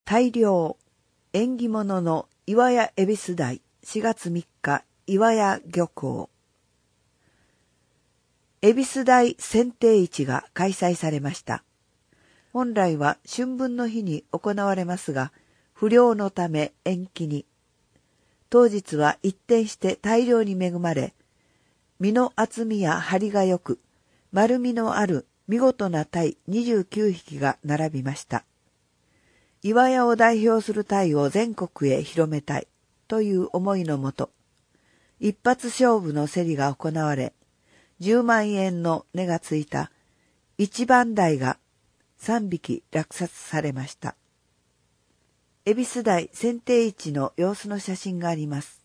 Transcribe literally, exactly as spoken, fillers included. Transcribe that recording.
大漁、縁起物の岩屋恵比寿台しがつみっか岩屋漁港。恵比寿台剪定市が開催されました。本来は春分の日に行われますが、不漁のため延期に。当日は一転して大漁に恵まれ、身の厚みや張りが良く、丸みのある見事な鯛にじゅうきゅうひきが並びました。岩屋を代表する鯛を全国へ広めたいという思いのもと、一発勝負の競りが行われ、じゅうまんえんの値がついた一番鯛がさんびき落札されました。恵比寿台剪定市の様子の写真があります。